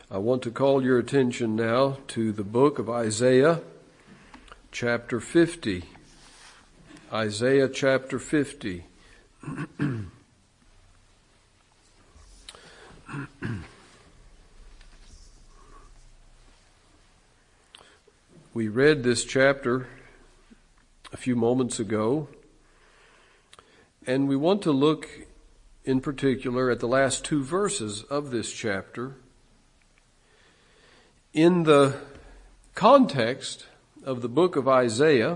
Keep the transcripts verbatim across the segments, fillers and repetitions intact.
I want to call your attention now to the book of Isaiah, chapter fifty. Isaiah chapter fifty. We read this chapter a few moments ago, and we want to look in particular at the last two verses of this chapter in the context of the book of Isaiah.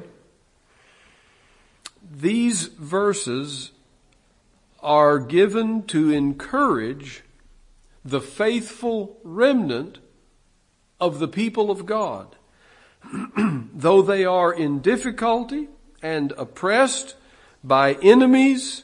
These verses are given to encourage the faithful remnant of the people of God. Though they are in difficulty and oppressed by enemies,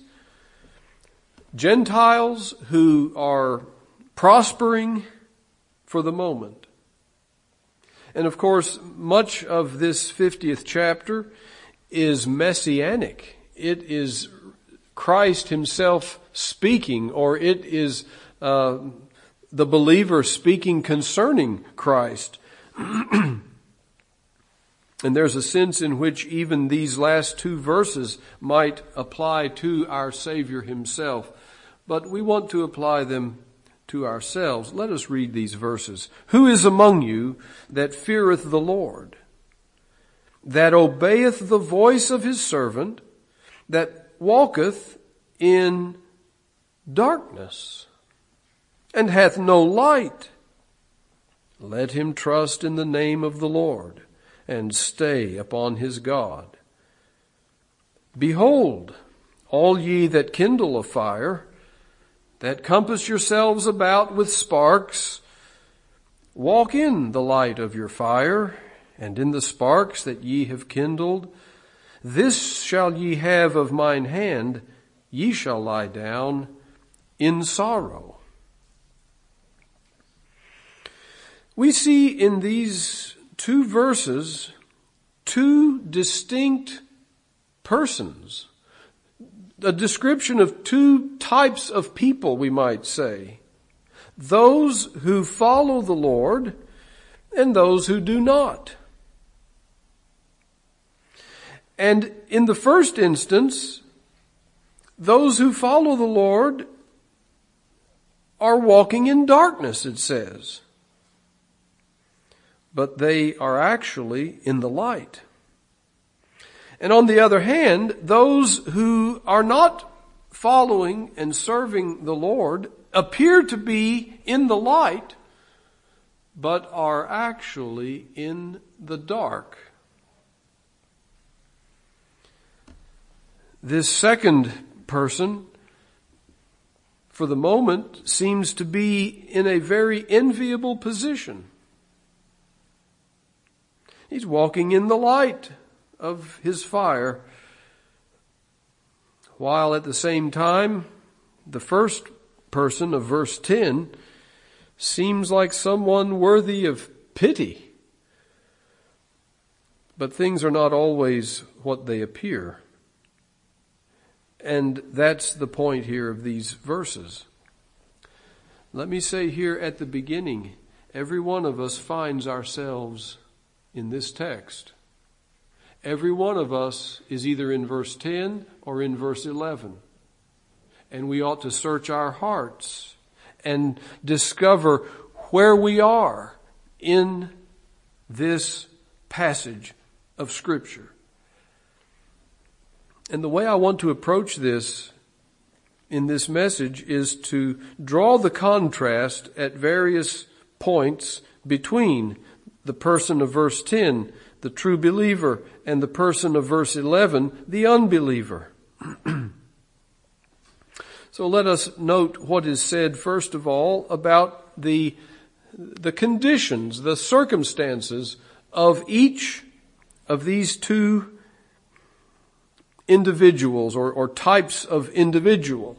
Gentiles who are prospering for the moment. And of course, much of this fiftieth chapter is messianic. It is Christ himself speaking, or it is uh, the believer speaking concerning Christ. And there's a sense in which even these last two verses might apply to our Savior himself. But we want to apply them to ourselves. Let us read these verses. Who is among you that feareth the Lord, that obeyeth the voice of his servant, that walketh in darkness, and hath no light? Let him trust in the name of the Lord, and stay upon his God. Behold, all ye that kindle a fire, that compass yourselves about with sparks, walk in the light of your fire, and in the sparks that ye have kindled. This shall ye have of mine hand, ye shall lie down in sorrow. We see in these two verses two distinct persons, a description of two types of people, we might say. Those who follow the Lord and those who do not. And in the first instance, those who follow the Lord are walking in darkness, it says. But they are actually in the light. And on the other hand, those who are not following and serving the Lord appear to be in the light, but are actually in the dark. This second person, for the moment, seems to be in a very enviable position. He's walking in the light of his fire, while at the same time, the first person of verse ten seems like someone worthy of pity. But things are not always what they appear. And that's the point here of these verses. Let me say here at the beginning, every one of us finds ourselves in this text. Every one of us is either in verse ten or in verse eleven. And we ought to search our hearts and discover where we are in this passage of Scripture. And the way I want to approach this in this message is to draw the contrast at various points between the person of verse ten, the true believer, and the person of verse eleven, the unbeliever. So let us note what is said first of all about the, the conditions, the circumstances of each of these two individuals or, or types of individual.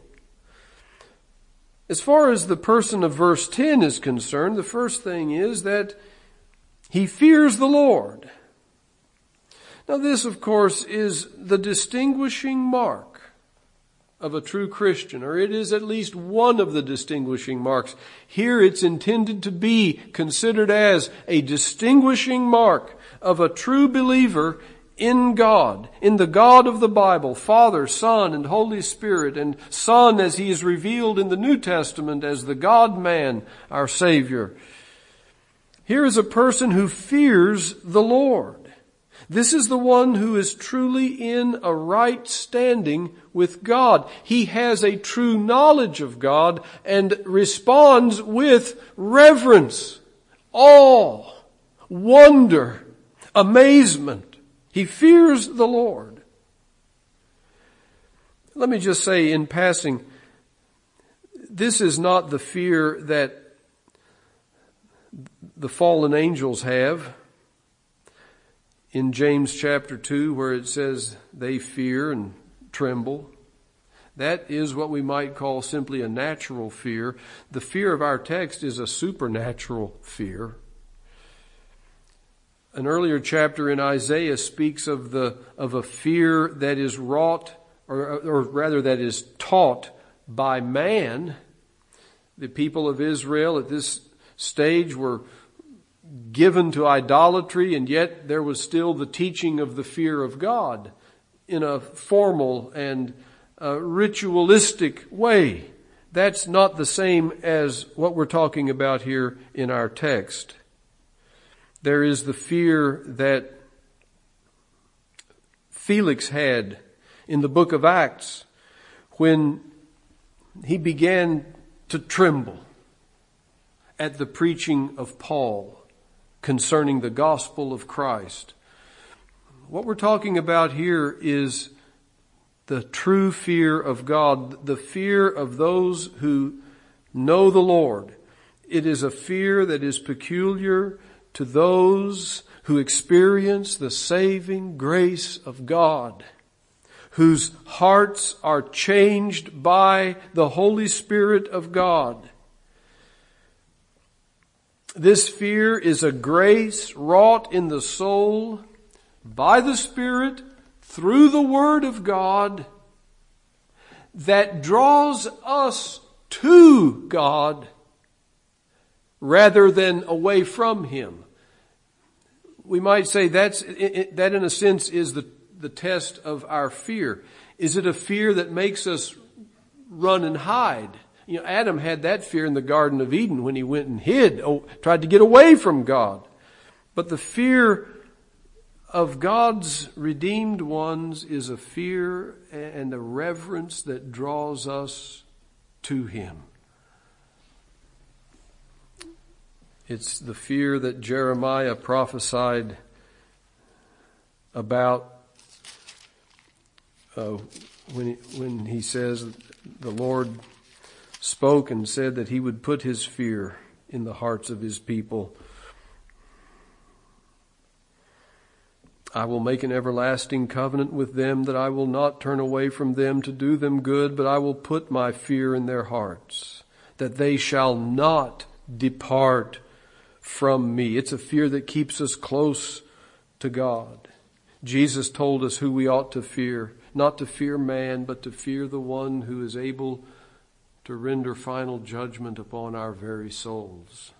As far as the person of verse ten is concerned, the first thing is that he fears the Lord. Now this, of course, is the distinguishing mark of a true Christian, or it is at least one of the distinguishing marks. Here it's intended to be considered as a distinguishing mark of a true believer in God, in the God of the Bible, Father, Son, and Holy Spirit, and Son as He is revealed in the New Testament as the God-man, our Savior. Here is a person who fears the Lord. This is the one who is truly in a right standing with God. He has a true knowledge of God and responds with reverence, awe, wonder, amazement. He fears the Lord. Let me just say in passing, this is not the fear that the fallen angels have. In James chapter two, where it says they fear and tremble, that is what we might call simply a natural fear. The fear of our text is a supernatural fear. An earlier chapter in Isaiah speaks of the of a fear that is wrought, or, or rather that is taught by man. The people of Israel at this stage were given to idolatry, and yet there was still the teaching of the fear of God in a formal and uh, ritualistic way. That's not the same as what we're talking about here in our text. There is the fear that Felix had in the book of Acts when he began to tremble at the preaching of Paul concerning the gospel of Christ. What we're talking about here is the true fear of God, the fear of those who know the Lord. It is a fear that is peculiar to those who experience the saving grace of God, whose hearts are changed by the Holy Spirit of God. This fear is a grace wrought in the soul by the Spirit through the Word of God that draws us to God rather than away from Him. We might say that's, that in a sense is the, the test of our fear. Is it a fear that makes us run and hide? You know, Adam had that fear in the Garden of Eden when he went and hid, oh, tried to get away from God. But the fear of God's redeemed ones is a fear and a reverence that draws us to Him. It's the fear that Jeremiah prophesied about uh, when he, when he says the Lord spoke and said that He would put His fear in the hearts of His people. I will make an everlasting covenant with them, that I will not turn away from them to do them good, but I will put my fear in their hearts, that they shall not depart from me. It's a fear that keeps us close to God. Jesus told us who we ought to fear, not to fear man, but to fear the one who is able to render final judgment upon our very souls.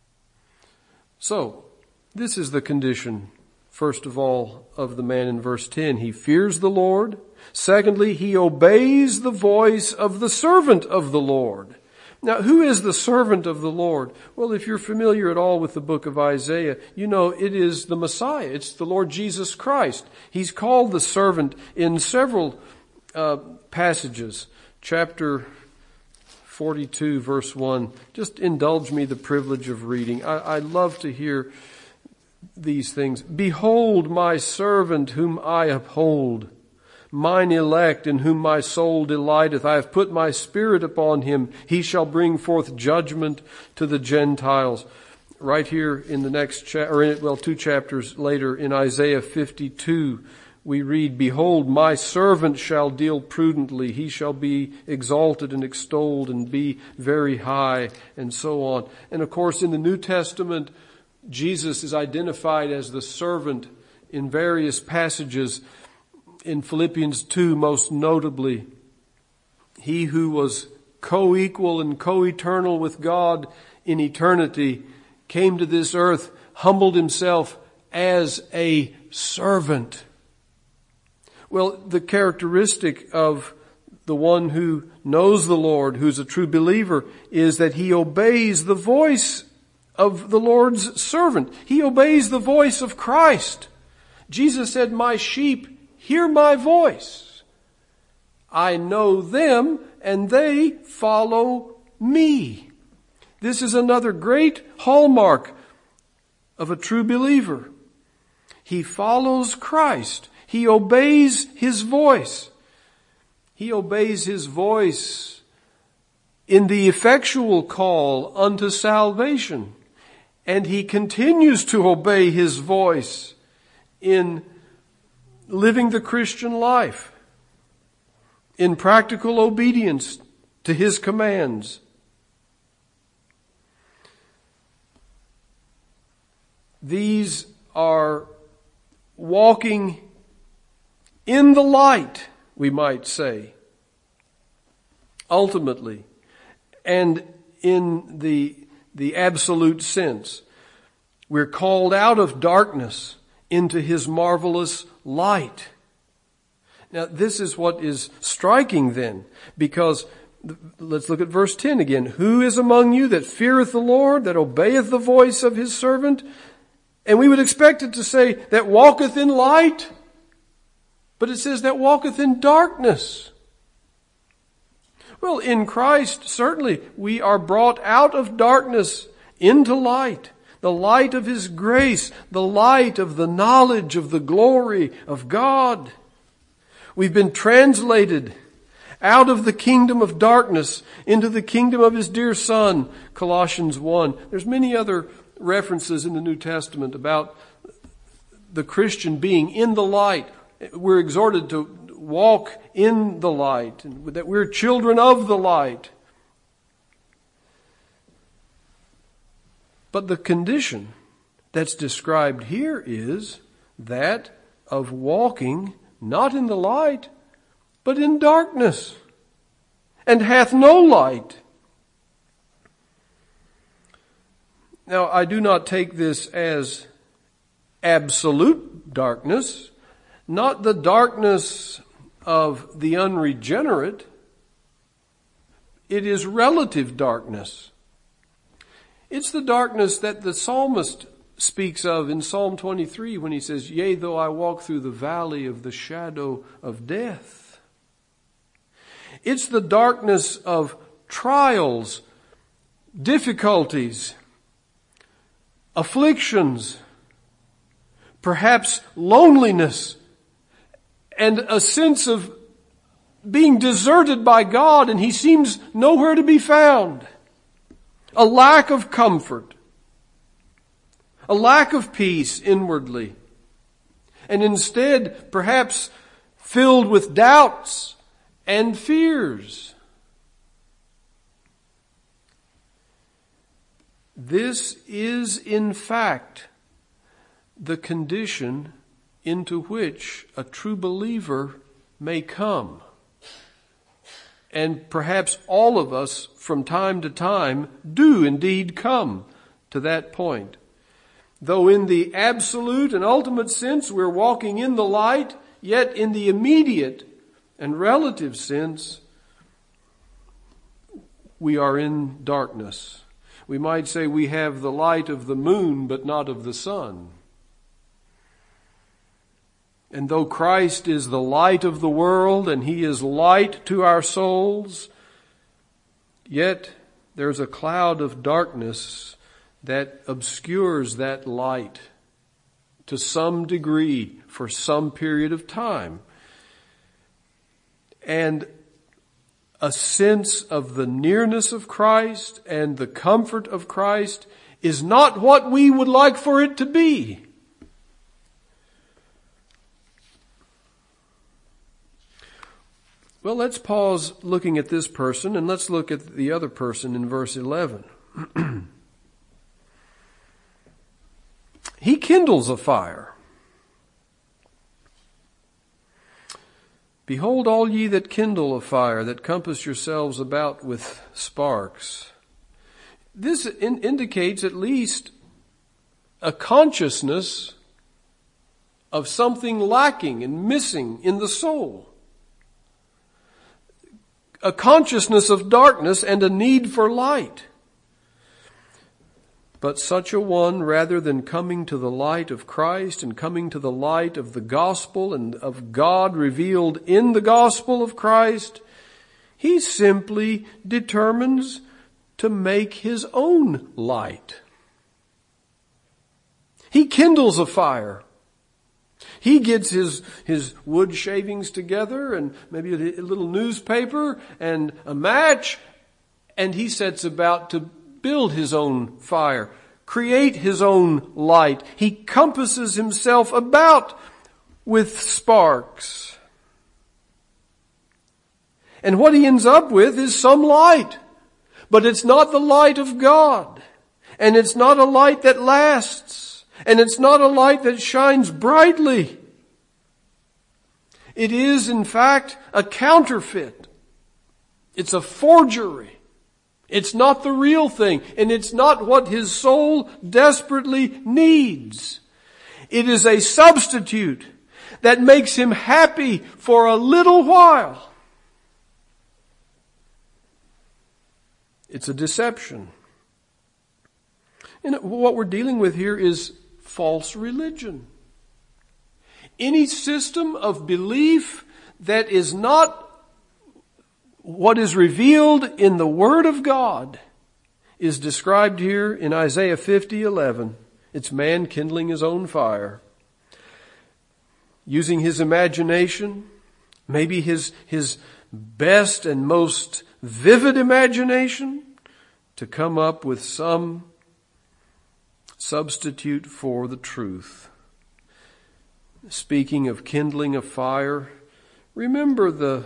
So, this is the condition, first of all, of the man in verse ten. He fears the Lord. Secondly, he obeys the voice of the servant of the Lord. Now, who is the servant of the Lord? Well, if you're familiar at all with the book of Isaiah, you know it is the Messiah. It's the Lord Jesus Christ. He's called the servant in several uh, passages. Chapter forty-two, verse one. Just indulge me the privilege of reading. I, I love to hear these things. Behold my servant whom I uphold, mine elect in whom my soul delighteth. I have put my spirit upon him. He shall bring forth judgment to the Gentiles. Right here in the next chapter, or in, well, two chapters later in Isaiah fifty-two, we read, behold, my servant shall deal prudently. He shall be exalted and extolled and be very high, and so on. And of course, in the New Testament, Jesus is identified as the servant in various passages. In Philippians two, most notably, He who was co-equal and co-eternal with God in eternity came to this earth, humbled himself as a servant. Well, the characteristic of the one who knows the Lord, who's a true believer, is that he obeys the voice of the Lord's servant. He obeys the voice of Christ. Jesus said, "My sheep hear my voice. I know them and they follow me." This is another great hallmark of a true believer. He follows Christ. He obeys his voice. He obeys his voice in the effectual call unto salvation. And he continues to obey his voice in living the Christian life, in practical obedience to his commands. These are walking in the light, we might say, ultimately, and in the, the absolute sense. We're called out of darkness into his marvelous light. Now, this is what is striking then, because let's look at verse ten again. "Who is among you that feareth the Lord, that obeyeth the voice of his servant?" And we would expect it to say, "that walketh in light." But it says, "that walketh in darkness." Well, in Christ, certainly, we are brought out of darkness into light. The light of his grace, the light of the knowledge of the glory of God. We've been translated out of the kingdom of darkness into the kingdom of his dear Son, Colossians one. There's many other references in the New Testament about the Christian being in the light. We're exhorted to walk in the light, and that we're children of the light. But the condition that's described here is that of walking not in the light, but in darkness, and hath no light. Now, I do not take this as absolute darkness, not the darkness of the unregenerate. It is relative darkness. It's the darkness that the psalmist speaks of in Psalm twenty-three when he says, "Yea, though I walk through the valley of the shadow of death." It's the darkness of trials, difficulties, afflictions, perhaps loneliness, and a sense of being deserted by God and he seems nowhere to be found. A lack of comfort, a lack of peace inwardly, and instead perhaps filled with doubts and fears. This is in fact the condition into which a true believer may come. And perhaps all of us from time to time do indeed come to that point. Though in the absolute and ultimate sense we're walking in the light, yet in the immediate and relative sense we are in darkness. We might say we have the light of the moon but not of the sun. And though Christ is the light of the world and he is light to our souls, yet there's a cloud of darkness that obscures that light to some degree for some period of time. And a sense of the nearness of Christ and the comfort of Christ is not what we would like for it to be. Well, let's pause looking at this person and let's look at the other person in verse eleven. He kindles a fire. Behold all ye that kindle a fire, that compass yourselves about with sparks. This in- indicates at least a consciousness of something lacking and missing in the soul. A consciousness of darkness and a need for light. But such a one, rather than coming to the light of Christ and coming to the light of the gospel and of God revealed in the gospel of Christ, he simply determines to make his own light. He kindles a fire. He gets his, his wood shavings together and maybe a, a little newspaper and a match, and he sets about to build his own fire, create his own light. He compasses himself about with sparks. And what he ends up with is some light. But it's not the light of God. And it's not a light that lasts. And it's not a light that shines brightly. It is, in fact, a counterfeit. It's a forgery. It's not the real thing, and it's not what his soul desperately needs. It is a substitute that makes him happy for a little while. It's a deception. And what we're dealing with here is false religion. Any system of belief that is not what is revealed in the Word of God is described here in Isaiah fifty eleven. It's man kindling his own fire, using his imagination, maybe his, his best and most vivid imagination, to come up with some substitute for the truth. Speaking of kindling a fire, remember the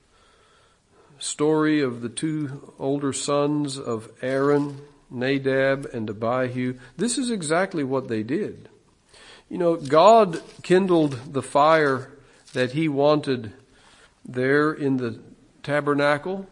story of the two older sons of Aaron, Nadab and Abihu. This is exactly what they did. You know, God kindled the fire that he wanted there in the tabernacle.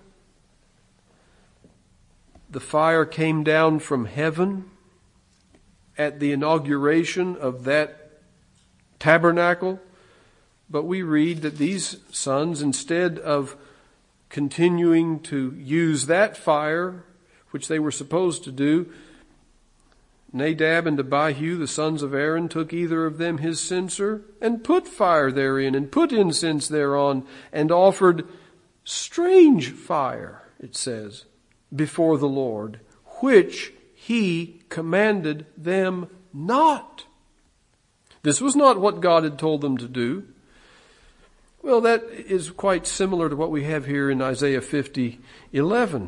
The fire came down from heaven at the inauguration of that tabernacle. But we read that these sons, instead of continuing to use that fire, which they were supposed to do, Nadab and Abihu, the sons of Aaron, took either of them his censer and put fire therein and put incense thereon and offered strange fire, it says, before the Lord, which he commanded them not. This was not what God had told them to do. Well, that is quite similar to what we have here in Isaiah fifty eleven.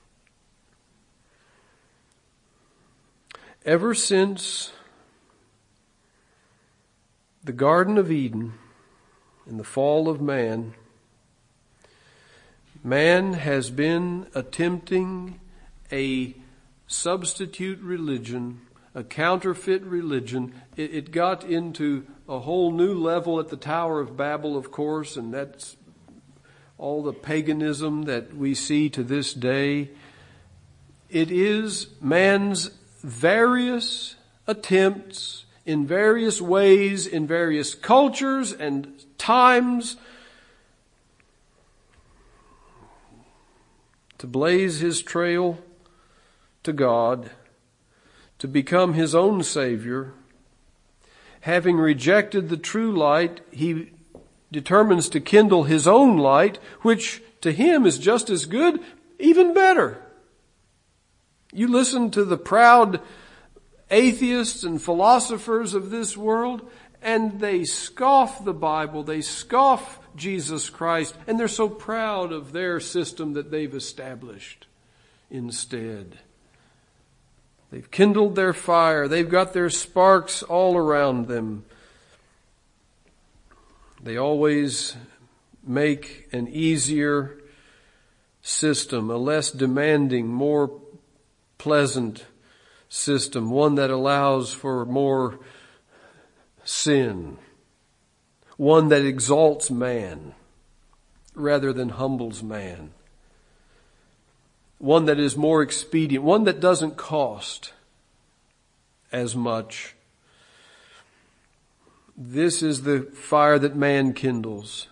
Ever since the Garden of Eden and the fall of man, man has been attempting a substitute religion, a counterfeit religion. It, it got into a whole new level at the Tower of Babel, of course, and that's all the paganism that we see to this day. It is man's various attempts in various ways, in various cultures and times, to blaze his trail to God, to become his own Savior. Having rejected the true light, he determines to kindle his own light, which to him is just as good, even better. You listen to the proud atheists and philosophers of this world, and they scoff the Bible, they scoff Jesus Christ, and they're so proud of their system that they've established instead. They've kindled their fire. They've got their sparks all around them. They always make an easier system, a less demanding, more pleasant system, one that allows for more sin, one that exalts man rather than humbles man. One that is more expedient, one that doesn't cost as much. This is the fire that man kindles.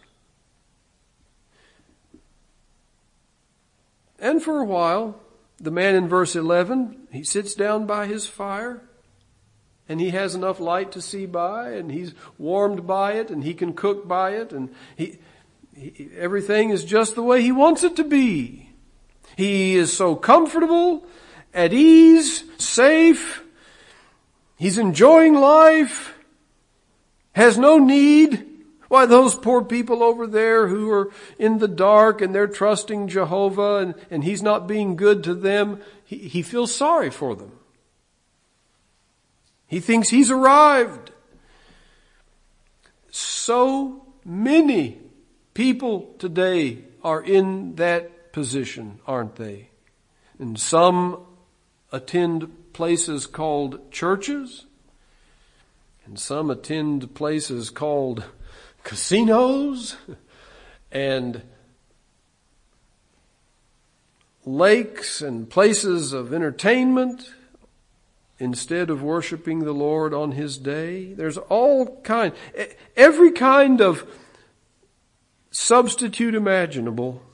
And for a while, the man in verse eleven, he sits down by his fire, and he has enough light to see by, and he's warmed by it, and he can cook by it, and he, he everything is just the way he wants it to be. He is so comfortable, at ease, safe. He's enjoying life, has no need. Why, those poor people over there who are in the dark and they're trusting Jehovah and, and he's not being good to them, he, he feels sorry for them. He thinks he's arrived. So many people today are in that position, aren't they? And some attend places called churches, and some attend places called casinos and lakes and places of entertainment instead of worshiping the Lord on His day. There's all kind, every kind of substitute imaginable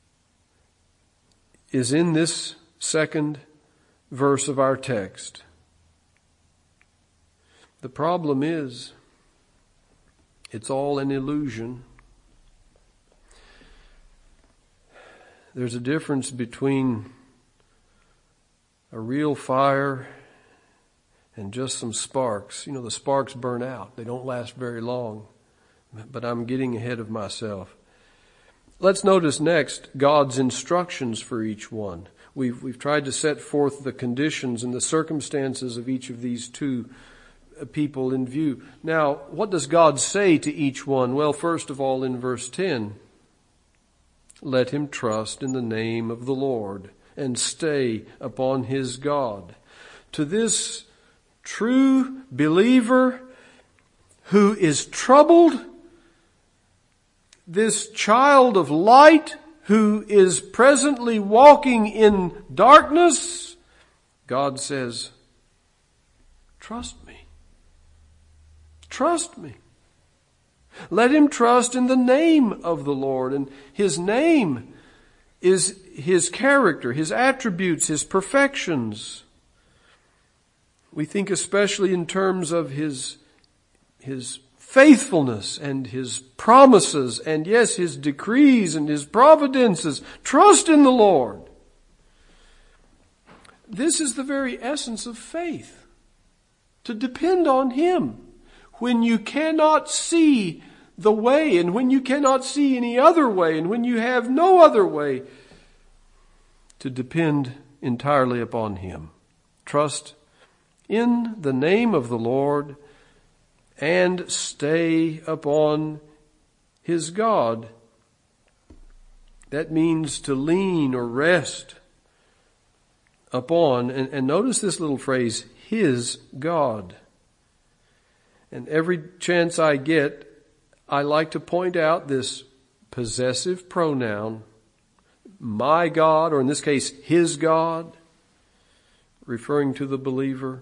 is in this second verse of our text. The problem is, it's all an illusion. There's a difference between a real fire and just some sparks. You know, the sparks burn out. They don't last very long. But I'm getting ahead of myself. Let's notice next God's instructions for each one. We've, we've tried to set forth the conditions and the circumstances of each of these two people in view. Now, what does God say to each one? Well, first of all, in verse ten, let him trust in the name of the Lord and stay upon his God. To this true believer who is troubled, this child of light who is presently walking in darkness, God says, trust me. Trust me. Let him trust in the name of the Lord. And His name is His character, His attributes, His perfections. We think especially in terms of His, His faithfulness and His promises and, yes, His decrees and His providences. Trust in the Lord. This is the very essence of faith, to depend on Him. When you cannot see the way, and when you cannot see any other way, and when you have no other way, to depend entirely upon Him. Trust in the name of the Lord and stay upon His God. That means to lean or rest upon, and, and notice this little phrase, His God. And every chance I get, I like to point out this possessive pronoun, my God, or in this case, His God, referring to the believer.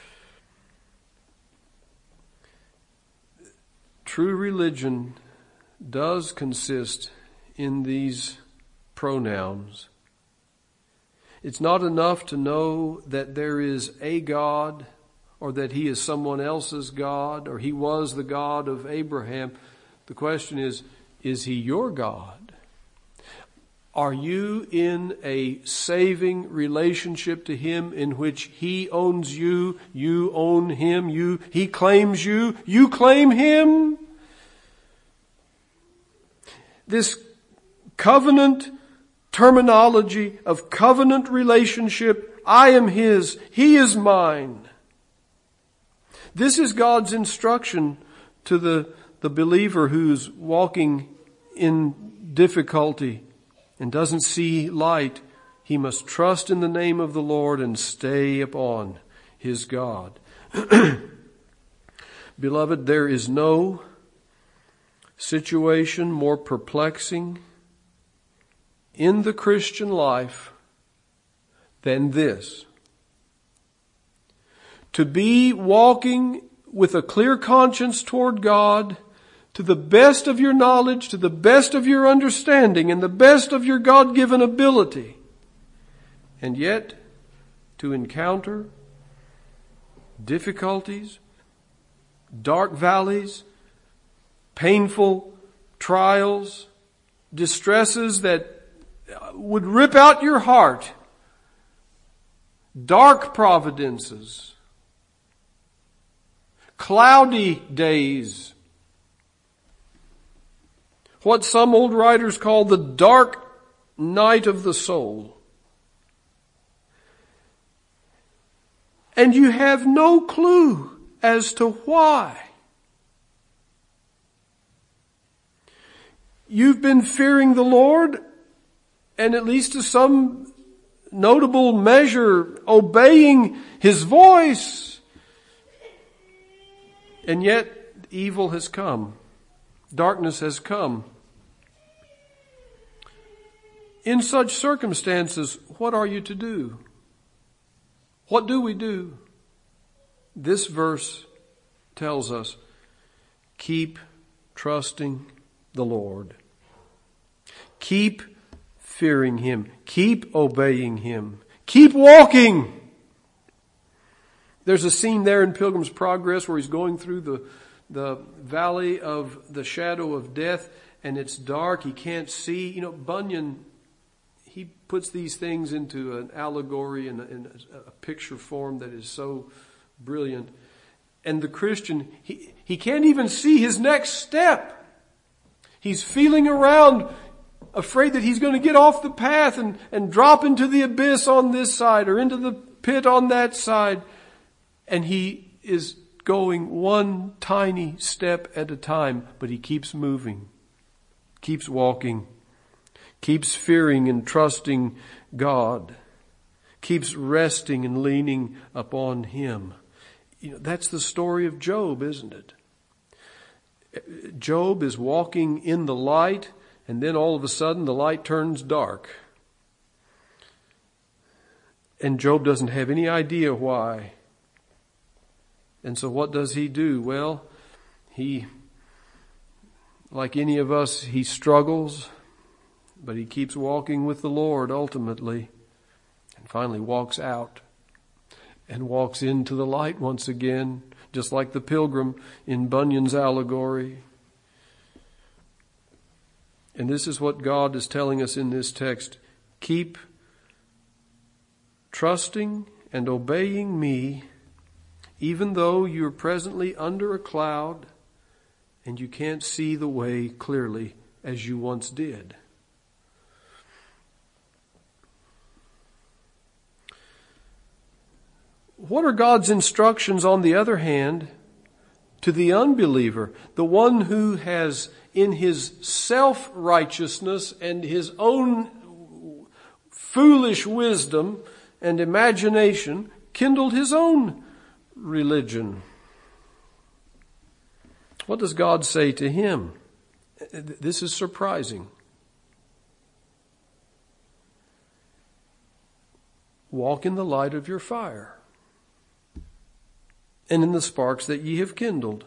True religion does consist in these pronouns. It's not enough to know that there is a God, or that He is someone else's God, or He was the God of Abraham. The question is, is He your God? Are you in a saving relationship to Him in which He owns you, you own Him, you, He claims you, you claim Him? This covenant terminology of covenant relationship, I am His, He is mine. This is God's instruction to the, the believer who's walking in difficulty and doesn't see light. He must trust in the name of the Lord and stay upon his God. Beloved, there is no situation more perplexing in the Christian life than this. To be walking with a clear conscience toward God, to the best of your knowledge, to the best of your understanding, and the best of your God-given ability. And yet, to encounter difficulties, dark valleys, painful trials, distresses that would rip out your heart, dark providences, cloudy days, what some old writers call the dark night of the soul. And you have no clue as to why. You've been fearing the Lord, and at least to some notable measure obeying His voice. And yet evil has come. Darkness has come. In such circumstances, what are you to do? What do we do? This verse tells us, keep trusting the Lord. Keep fearing Him. Keep obeying Him. Keep walking. There's a scene there in Pilgrim's Progress where he's going through the, the valley of the shadow of death, and it's dark. He can't see. You know, Bunyan, he puts these things into an allegory and in a, a picture form that is so brilliant. And the Christian, he, he can't even see his next step. He's feeling around, afraid that he's going to get off the path and, and drop into the abyss on this side or into the pit on that side. And he is going one tiny step at a time, but he keeps moving, keeps walking, keeps fearing and trusting God, keeps resting and leaning upon Him. You know, that's the story of Job, isn't it? Job is walking in the light, and then all of a sudden the light turns dark. And Job doesn't have any idea why. And so what does he do? Well, he, like any of us, he struggles, but he keeps walking with the Lord ultimately, and finally walks out and walks into the light once again, just like the pilgrim in Bunyan's allegory. And this is what God is telling us in this text. Keep trusting and obeying me, even though you're presently under a cloud and you can't see the way clearly as you once did. What are God's instructions, on the other hand, to the unbeliever, the one who has, in his self-righteousness and his own foolish wisdom and imagination, kindled his own religion? What does God say to him? This is surprising. Walk in the light of your fire, and in the sparks that ye have kindled.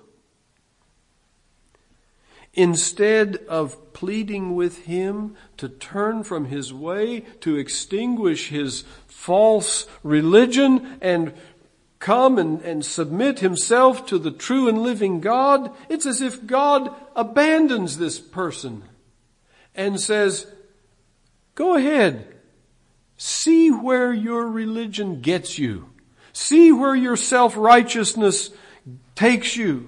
Instead of pleading with Him to turn from his way, to extinguish his false religion and come and, and submit himself to the true and living God, it's as if God abandons this person and says, go ahead, see where your religion gets you. See where your self-righteousness takes you.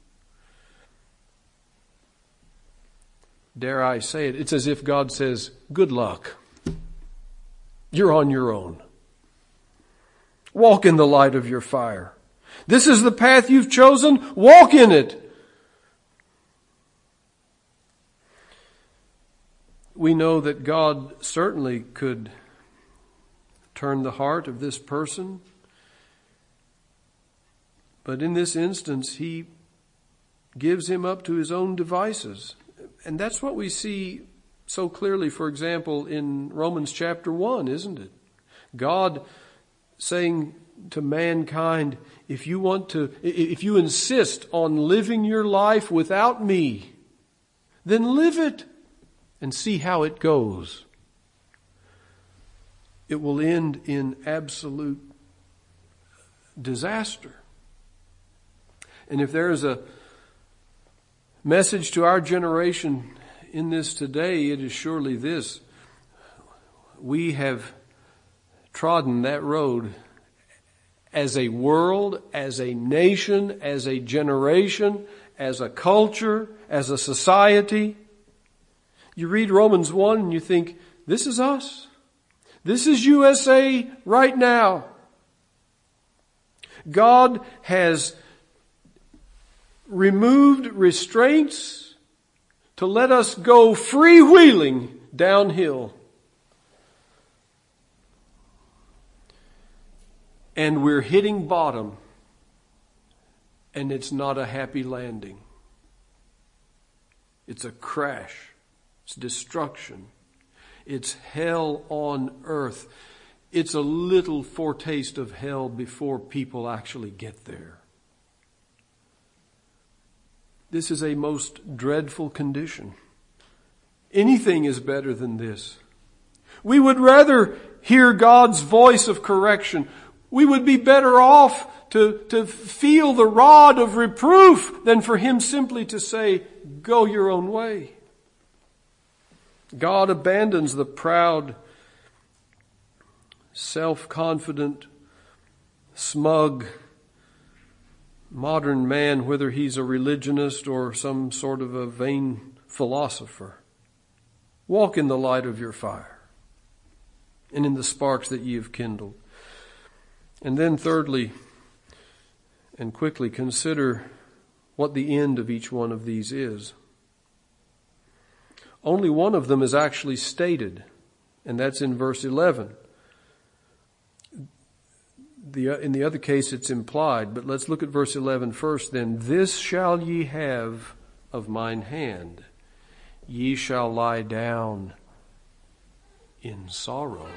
Dare I say it, it's as if God says, good luck. You're on your own. Walk in the light of your fire. This is the path you've chosen. Walk in it. We know that God certainly could turn the heart of this person. But in this instance, He gives him up to his own devices. And that's what we see so clearly, for example, in Romans chapter one, isn't it? God saying to mankind, if you want to, if you insist on living your life without me, then live it and see how it goes. It will end in absolute disaster. And if there is a message to our generation in this today, it is surely this. We have trodden that road as a world, as a nation, as a generation, as a culture, as a society. You read Romans one and you think, this is us. This is U S A right now. God has removed restraints to let us go freewheeling downhill. And we're hitting bottom, and it's not a happy landing. It's a crash. It's destruction. It's hell on earth. It's a little foretaste of hell before people actually get there. This is a most dreadful condition. Anything is better than this. We would rather hear God's voice of correction. We would be better off to, to feel the rod of reproof than for Him simply to say, go your own way. God abandons the proud, self-confident, smug, modern man, whether he's a religionist or some sort of a vain philosopher. Walk in the light of your fire and in the sparks that ye have kindled. And then thirdly, and quickly, consider what the end of each one of these is. Only one of them is actually stated, and that's in verse eleven. The, in the other case, it's implied, but let's look at verse eleven first then. This shall ye have of mine hand. Ye shall lie down in sorrow.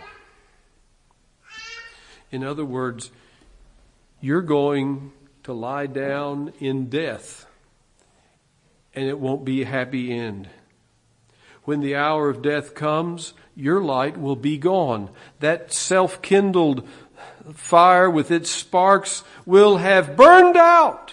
In other words, you're going to lie down in death, and it won't be a happy end. When the hour of death comes, your light will be gone. That self-kindled fire with its sparks will have burned out.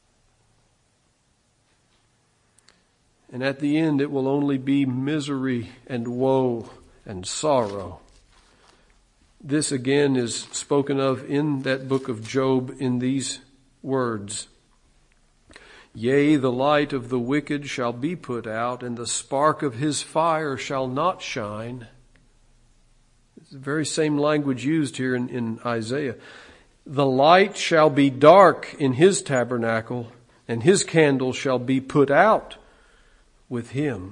And at the end, it will only be misery and woe and sorrow. This again is spoken of in that book of Job in these words. Yea, the light of the wicked shall be put out, and the spark of his fire shall not shine. It's the very same language used here in, in Isaiah. The light shall be dark in his tabernacle, and his candle shall be put out with him.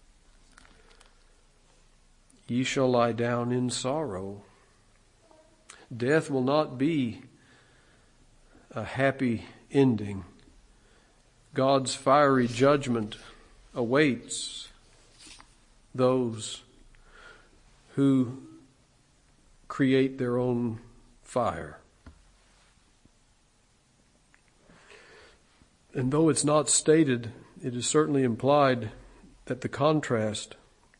Ye shall lie down in sorrow. Death will not be a happy ending. God's fiery judgment awaits those who create their own fire. And though it's not stated, it is certainly implied that the contrast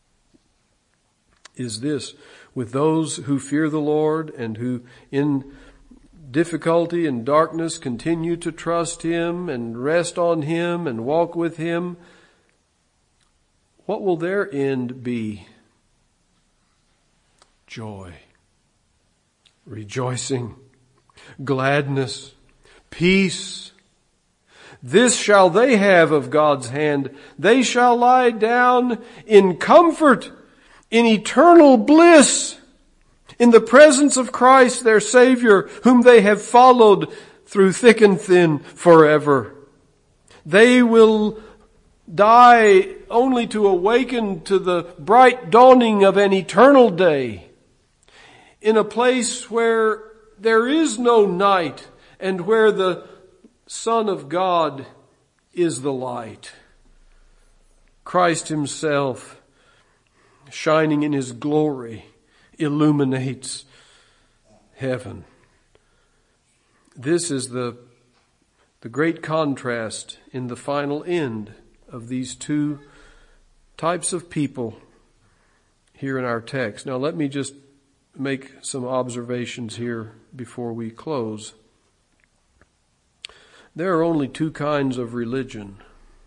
is this: with those who fear the Lord and who in difficulty and darkness continue to trust Him and rest on Him and walk with Him, what will their end be? Joy, rejoicing, gladness, peace. This shall they have of God's hand. They shall lie down in comfort, in eternal bliss, in the presence of Christ, their Savior, whom they have followed through thick and thin forever. They will die only to awaken to the bright dawning of an eternal day, in a place where there is no night and where the Son of God is the light. Christ Himself shining in His glory, illuminates heaven. This is the, the great contrast in the final end of these two types of people here in our text. Now let me just make some observations here before we close. There are only two kinds of religion.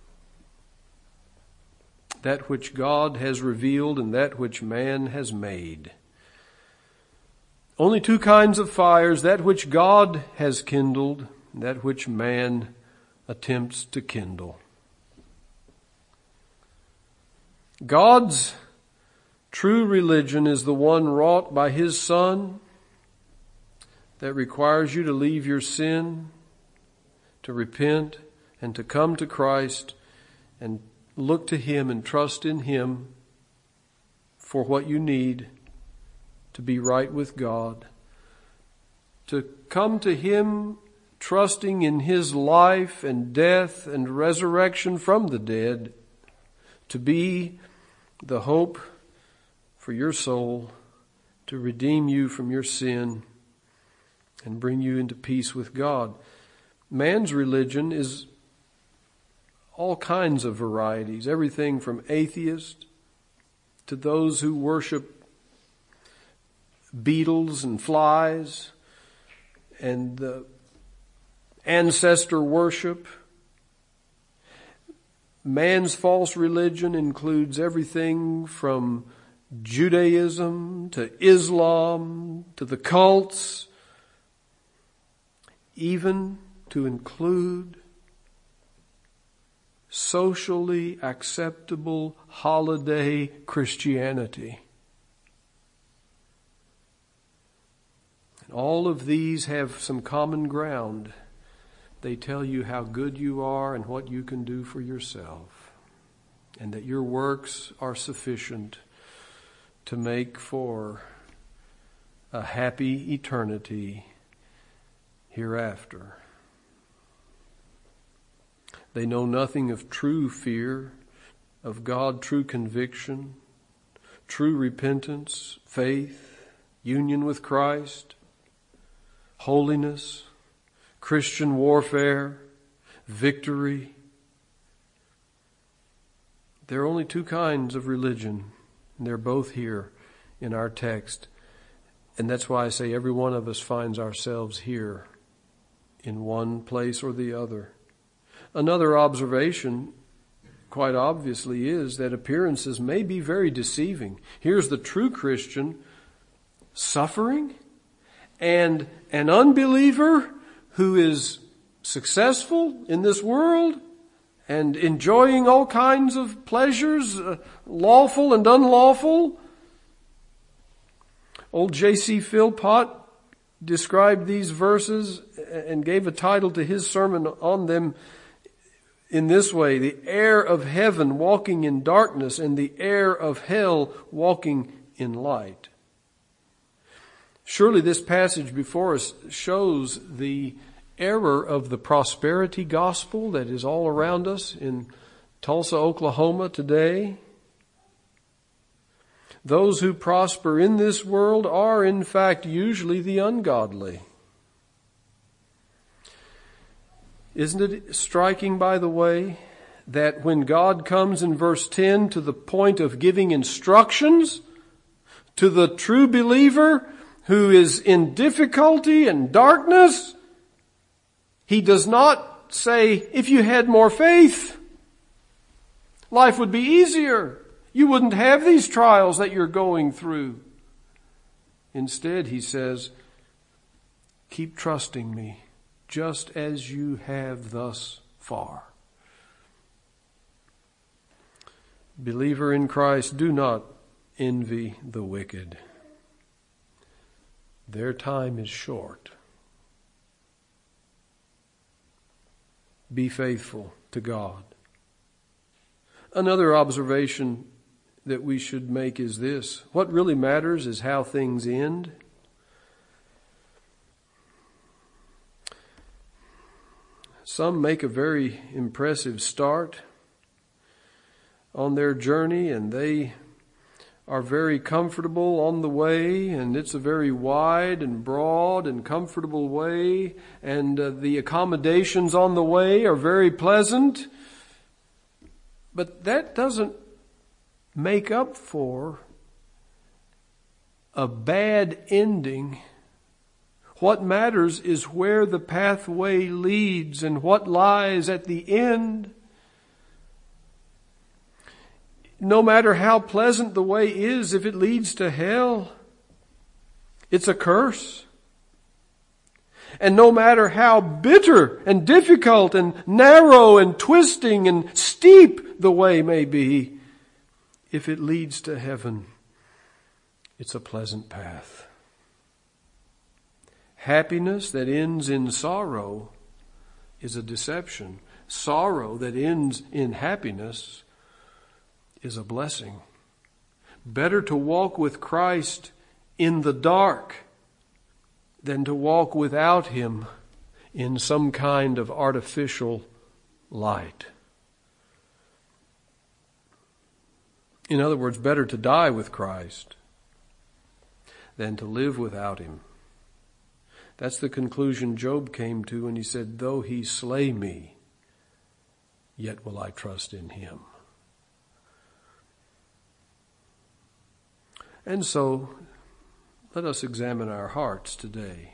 That which God has revealed and that which man has made. Only two kinds of fires, that which God has kindled and that which man attempts to kindle. God's true religion is the one wrought by His Son that requires you to leave your sin, to repent, and to come to Christ and look to Him and trust in Him for what you need to be right with God. To come to Him trusting in His life and death and resurrection from the dead to be the hope for your soul, to redeem you from your sin and bring you into peace with God. Man's religion is all kinds of varieties, everything from atheists to those who worship beetles and flies and uh, ancestor worship. Man's false religion includes everything from Judaism to Islam to the cults, even to include socially acceptable holiday Christianity. And all of these have some common ground. They tell you how good you are and what you can do for yourself, and that your works are sufficient to make for a happy eternity hereafter. They know nothing of true fear, of God, true conviction, true repentance, faith, union with Christ, holiness, Christian warfare, victory. There are only two kinds of religion, and they're both here in our text. And that's why I say every one of us finds ourselves here in one place or the other. Another observation, quite obviously, is that appearances may be very deceiving. Here's the true Christian suffering, and an unbeliever who is successful in this world and enjoying all kinds of pleasures, uh, lawful and unlawful. Old J C Philpott described these verses and gave a title to his sermon on them in this way: the heir of heaven walking in darkness and the heir of hell walking in light. Surely this passage before us shows the error of the prosperity gospel that is all around us in Tulsa, Oklahoma today. Those who prosper in this world are, in fact, usually the ungodly. Isn't it striking, by the way, that when God comes in verse ten to the point of giving instructions to the true believer who is in difficulty and darkness, He does not say, if you had more faith, life would be easier. You wouldn't have these trials that you're going through. Instead, He says, keep trusting me just as you have thus far. Believer in Christ, do not envy the wicked. Their time is short. Be faithful to God. Another observation that we should make is this: what really matters is how things end. Some make a very impressive start on their journey, and they are very comfortable on the way, and it's a very wide and broad and comfortable way, and uh, the accommodations on the way are very pleasant. But that doesn't make up for a bad ending. What matters is where the pathway leads and what lies at the end. No matter how pleasant the way is, if it leads to hell, it's a curse. And no matter how bitter and difficult and narrow and twisting and steep the way may be, if it leads to heaven, it's a pleasant path. Happiness that ends in sorrow is a deception. Sorrow that ends in happiness is a blessing. Better to walk with Christ in the dark than to walk without Him in some kind of artificial light. In other words, better to die with Christ than to live without Him. That's the conclusion Job came to when he said, though He slay me, yet will I trust in Him. And so, let us examine our hearts today.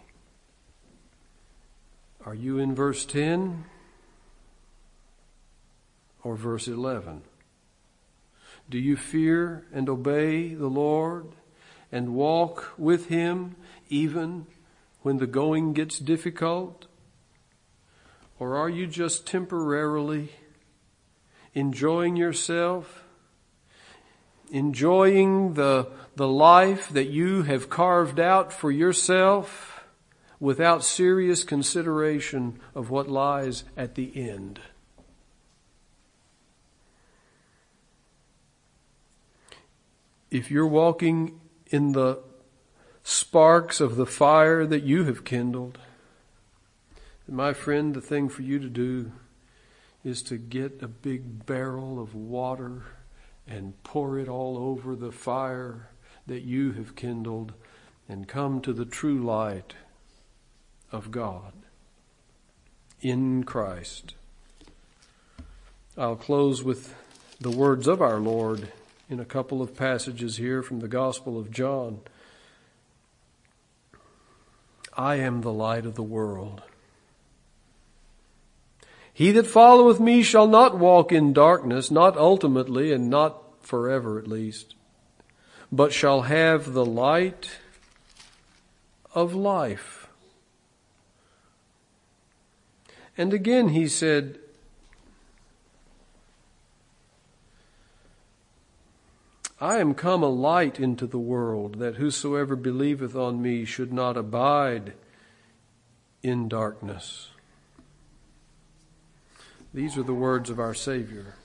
Are you in verse ten or verse eleven? Do you fear and obey the Lord and walk with Him even when the going gets difficult? Or are you just temporarily enjoying yourself, enjoying the, the life that you have carved out for yourself without serious consideration of what lies at the end? If you're walking in the sparks of the fire that you have kindled, my friend, the thing for you to do is to get a big barrel of water and pour it all over the fire that you have kindled and come to the true light of God in Christ. I'll close with the words of our Lord in a couple of passages here from the Gospel of John. I am the light of the world. He that followeth me shall not walk in darkness, not ultimately and not forever at least, but shall have the light of life. And again he said, I am come a light into the world, that whosoever believeth on me should not abide in darkness. These are the words of our Savior.